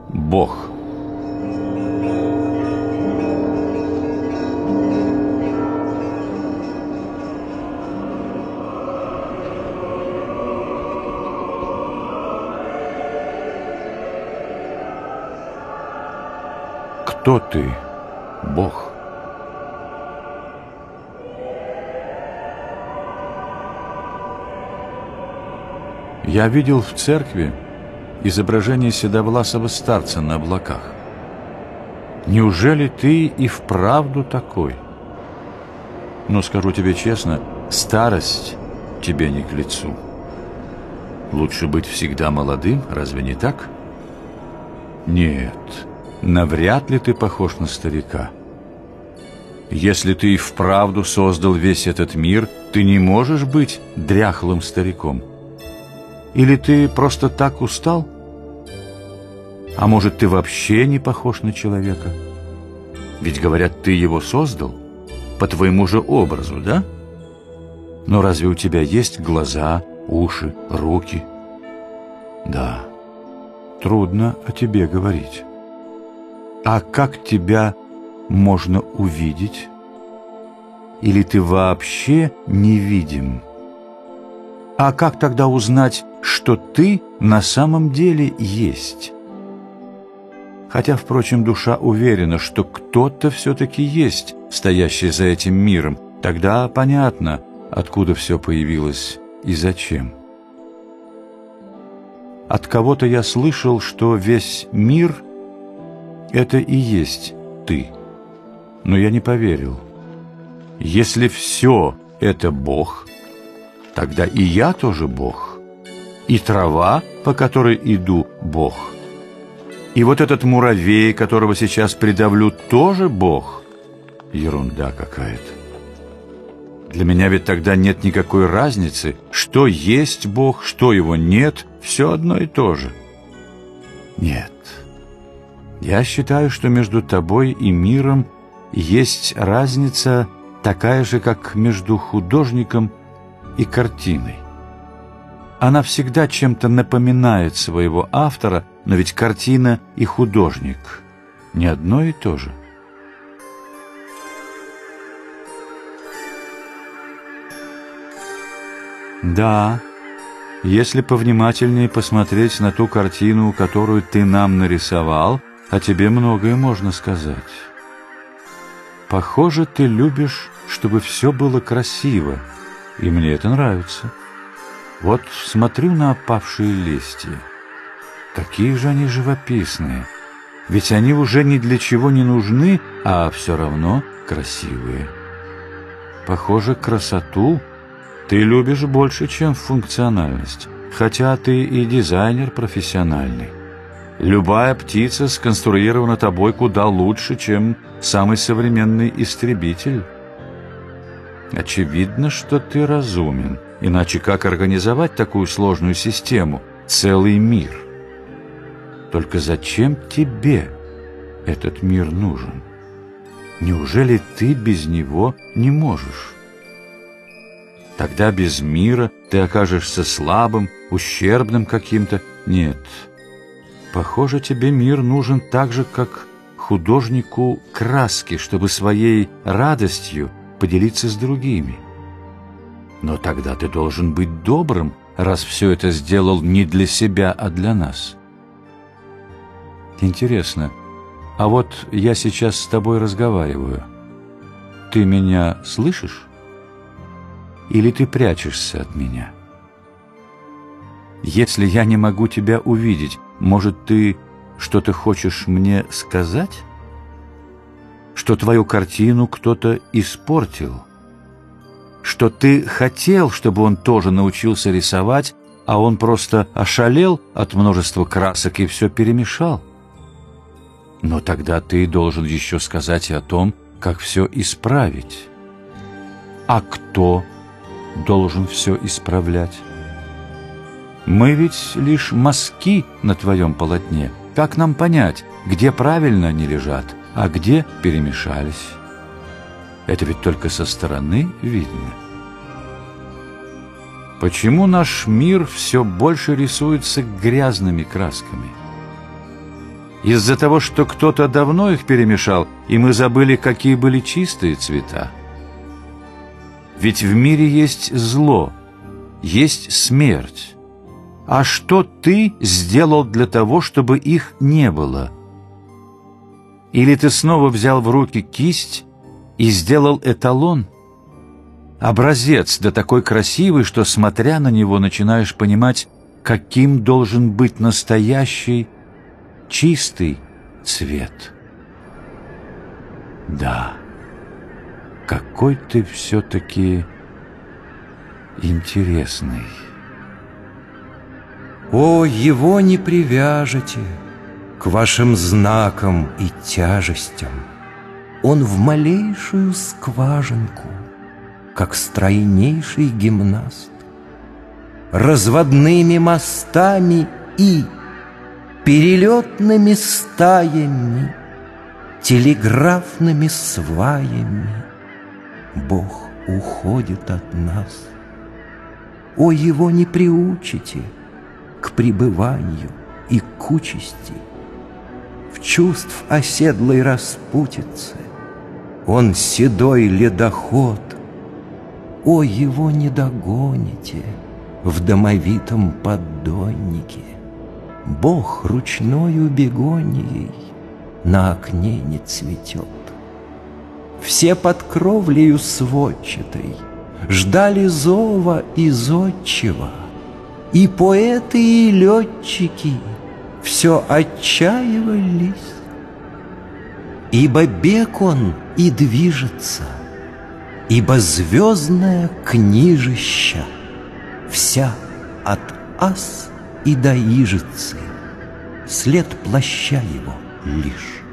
Бог? Кто ты, Бог? Я видел в церкви изображение седовласого старца на облаках. Неужели ты и вправду такой? Но скажу тебе честно, старость тебе не к лицу. Лучше быть всегда молодым, разве не так? Нет, навряд ли ты похож на старика. Если ты и вправду создал весь этот мир, ты не можешь быть дряхлым стариком. Или ты просто так устал? А может, ты вообще не похож на человека? Ведь, говорят, ты его создал по твоему же образу, да? Но разве у тебя есть глаза, уши, руки? Да, трудно о тебе говорить. А как тебя можно увидеть? Или ты вообще невидим? А как тогда узнать, что ты на самом деле есть? Хотя, впрочем, душа уверена, что кто-то все-таки есть, стоящий за этим миром. Тогда понятно, откуда все появилось и зачем. От кого-то я слышал, что весь мир — это и есть ты. Но я не поверил. Если все это Бог, тогда и я тоже Бог. И трава, по которой иду, Бог. И вот этот муравей, которого сейчас придавлю, тоже Бог. Ерунда какая-то. Для меня ведь тогда нет никакой разницы, что есть Бог, что его нет, все одно и то же. Нет. Я считаю, что между тобой и миром есть разница такая же, как между художником и картиной. Она всегда чем-то напоминает своего автора, но ведь картина и художник не одно и то же. Да, если повнимательнее посмотреть на ту картину, которую ты нам нарисовал, о тебе многое можно сказать. Похоже, ты любишь, чтобы все было красиво, и мне это нравится. Вот смотрю на опавшие листья. Какие же они живописные. Ведь они уже ни для чего не нужны, а все равно красивые. Похоже, красоту ты любишь больше, чем функциональность, хотя ты и дизайнер профессиональный. Любая птица сконструирована тобой куда лучше, чем самый современный истребитель. Очевидно, что ты разумен. Иначе как организовать такую сложную систему, целый мир? Только зачем тебе этот мир нужен? Неужели ты без него не можешь? Тогда без мира ты окажешься слабым, ущербным каким-то. Нет, похоже, тебе мир нужен так же, как художнику краски, чтобы своей радостью поделиться с другими. Но тогда ты должен быть добрым, раз все это сделал не для себя, а для нас. Интересно, а вот я сейчас с тобой разговариваю. Ты меня слышишь? Или ты прячешься от меня? Если я не могу тебя увидеть, может, ты что-то хочешь мне сказать? Что твою картину кто-то испортил? Что ты хотел, чтобы он тоже научился рисовать, а он просто ошалел от множества красок и все перемешал? Но тогда ты должен еще сказать и о том, как все исправить. А кто должен все исправлять? Мы ведь лишь мазки на твоем полотне. Как нам понять, где правильно они лежат, а где перемешались? Это ведь только со стороны видно. Почему наш мир все больше рисуется грязными красками? Из-за того, что кто-то давно их перемешал, и мы забыли, какие были чистые цвета. Ведь в мире есть зло, есть смерть. А что ты сделал для того, чтобы их не было? Или ты снова взял в руки кисть и сделал эталон? Образец, да такой красивый, что, смотря на него, начинаешь понимать, каким должен быть настоящий, чистый цвет. Да, какой ты все-таки интересный. О, его не привяжете к вашим знакам и тяжестям. Он в малейшую скважинку, как стройнейший гимнаст, разводными мостами и перелетными стаями, телеграфными сваями Бог уходит от нас. О, его не приучите к пребыванию и к участи в чувств оседлой распутице. Он седой ледоход. О, его не догоните в домовитом поддоннике. Бог ручною бегонией на окне не цветет. Все под кровлею сводчатой ждали зова и зодчего, и поэты, и летчики все отчаивались. Ибо бег он и движется, ибо звездная книжища вся от ас и до ижицы, след плаща его лишь.